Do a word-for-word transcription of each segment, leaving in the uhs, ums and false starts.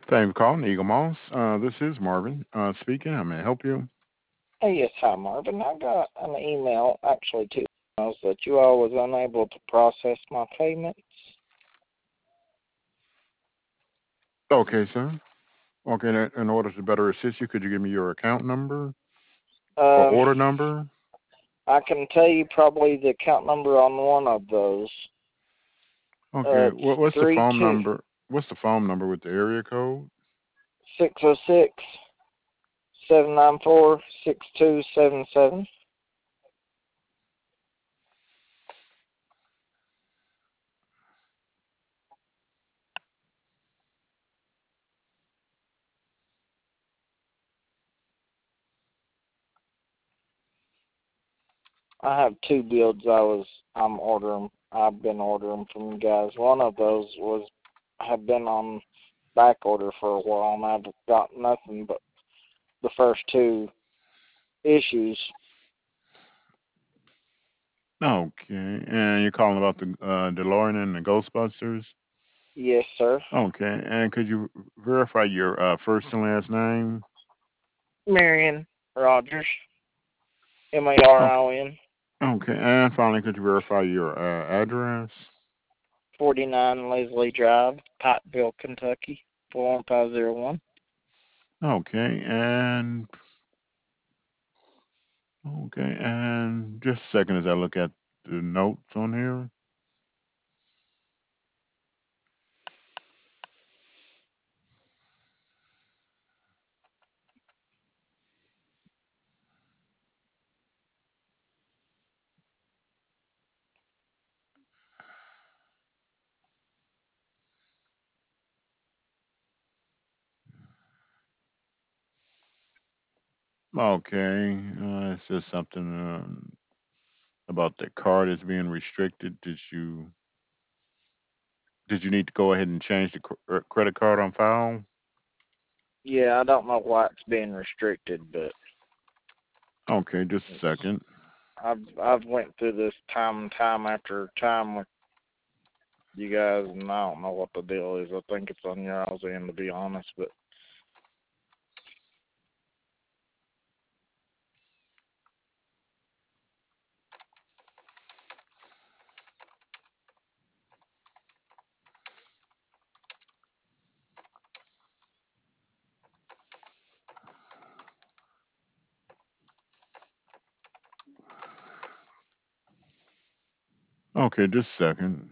Thank you for calling Eagle Moss. Uh, this is Marvin uh, speaking. How may I help you? Hey, yes, hi, Marvin. I got an email, actually two emails, that you all was unable to process my payments. Okay, sir. Okay, in in order to better assist you, could you give me your account number or Um, order number? I can tell you probably the account number on one of those. Uh, Okay, what, it's what's the three phone two number? What's the phone number with the area code? six zero six seven nine four six two seven seven. I have two builds I was I'm ordering. I've been ordering from you guys. One of those was have been on back order for a while, and I've got nothing but the first two issues. Okay, and you're calling about the uh, DeLorean and the Ghostbusters? Yes, sir. Okay, and could you verify your uh, first and last name? Marion Rogers, M A Okay, R O N, okay, and finally, could you verify your uh, address? forty-nine Leslie Drive, Pikeville, Kentucky, four one five zero one. Okay, and okay, and just a second as I look at the notes on here. Okay, uh, it says something um, about the card is being restricted. Did you did you need to go ahead and change the cr- uh, credit card on file? Yeah, I don't know why it's being restricted, but Okay, just a it's, second. I've I've went through this time and time after time with you guys, and I don't know what the deal is. I think it's on your all's end, to be honest. But Okay, just a second.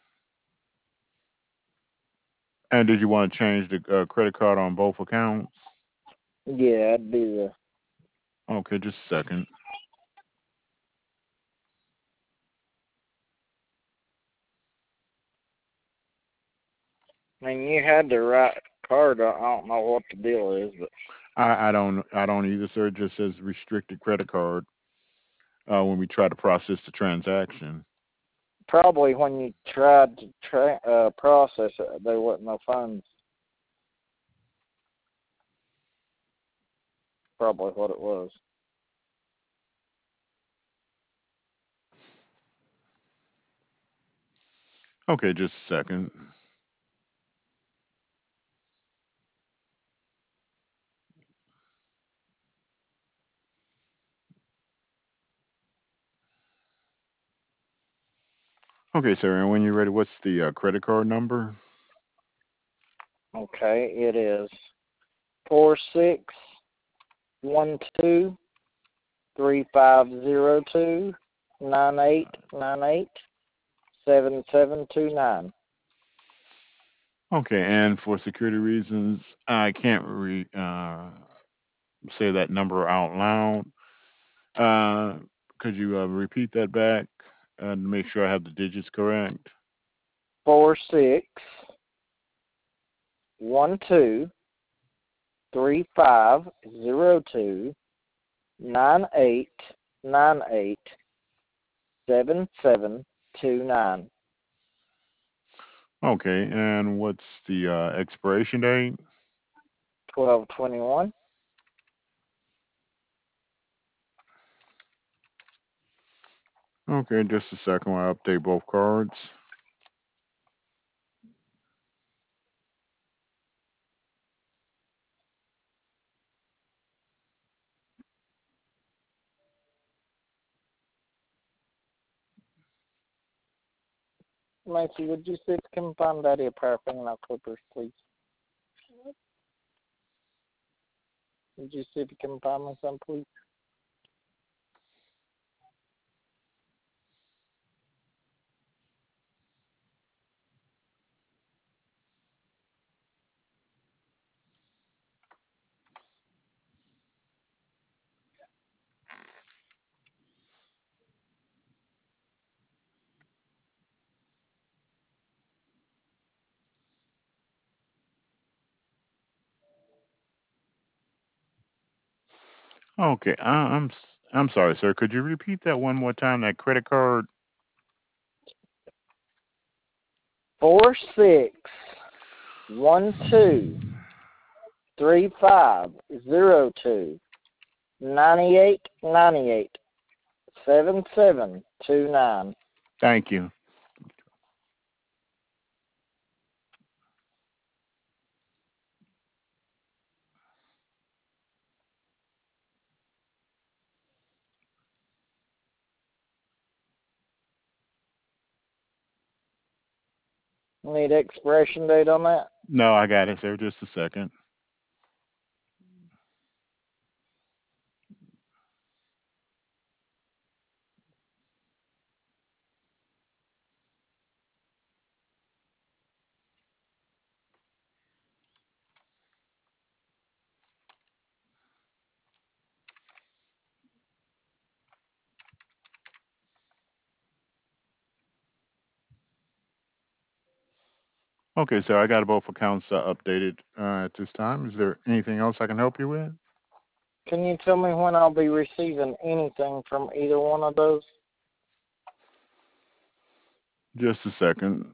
And did you want to change the uh, credit card on both accounts? yeah, it'd be the. Okay, just a second. I mean, you had the right card. I don't know what the deal is, but I, I don't I don't either, sir. It just says restricted credit card uh, when we try to process the transaction. probably when you tried to tra- uh, process it, there wasn't no funds. Probably what it was. Okay, just a second. Okay, sir. And when you're ready, what's the uh, credit card number? Okay, it is four six one two three five zero two nine eight nine eight seven seven two nine. Okay, and for security reasons, I can't re uh, say that number out loud. Uh, could you uh, repeat that back uh, to make sure I have the digits correct? Four six one two three five zero two nine eight nine eight seven seven two nine. Okay, and what's the uh, expiration date? Twelve twenty one. Okay, just a second while I update both cards. Macy, would you see if you can find Daddy a pair of fingernail clippers, please? Would you see if you can find me some, please? Okay, I, I'm s- I'm sorry, sir. Could you repeat that one more time? That credit card. Four six one two three five zero two ninety eight ninety eight seven seven two nine. Thank you. Need expiration date on that? No, I got it, sir. Just a second. Okay, sir. I got both accounts uh, updated uh, at this time. Is there anything else I can help you with? Can you tell me when I'll be receiving anything from either one of those? Just a second.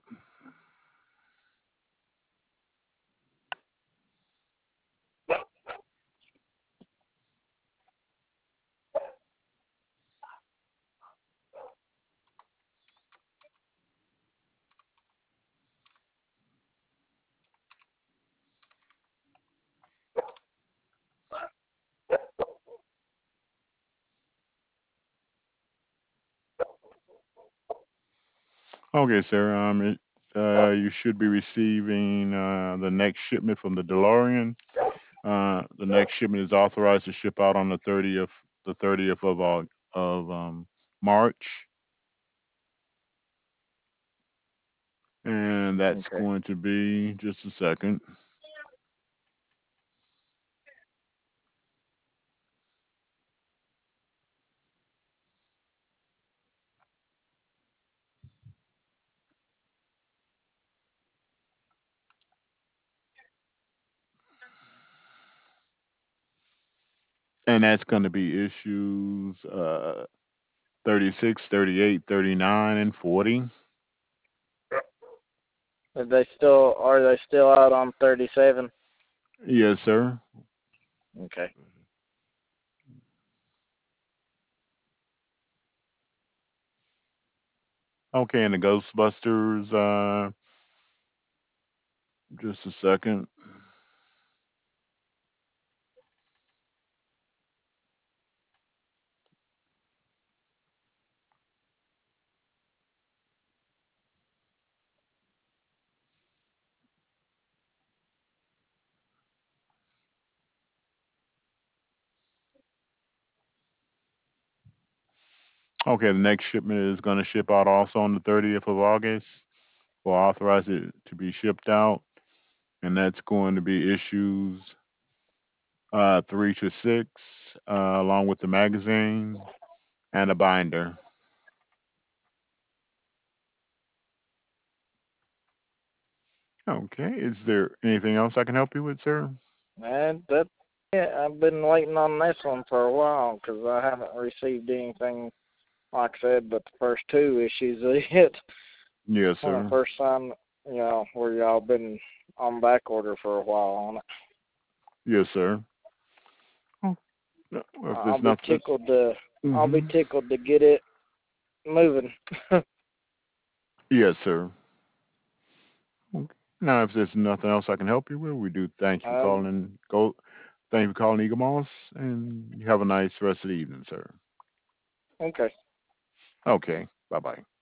Okay, sir. Um, it, uh, you should be receiving uh, the next shipment from the DeLorean. Uh, the next shipment is authorized to ship out on the thirtieth, the thirtieth of Aug- of um, March, and that's Okay. going to be just a second. And that's going to be issues uh, thirty-six, thirty-eight, thirty-nine, and forty. Are they still are they still out on thirty seven? Yes, sir. Okay. Okay, and the Ghostbusters, uh, just a second. Okay, the next shipment is going to ship out also on the thirtieth of August. We'll authorize it to be shipped out, and that's going to be issues uh, three to six, uh, along with the magazine and a binder. Okay, is there anything else I can help you with, sir? And that yeah, I've been waiting on this one for a while because I haven't received anything like I said, but the first two issues of it. Yes, Well, sir. first time, you know, where y'all been on back order for a while on it. Yes, sir. Oh, no, well, if I'll there's be nothing. tickled to I'll be Hmm. tickled to get it moving. Yes, sir. Okay. Now, if there's nothing else I can help you with, we do thank you for um, calling. Go. Thank you for calling Eagle Moss, and you have a nice rest of the evening, sir. okay. Okay. Bye bye.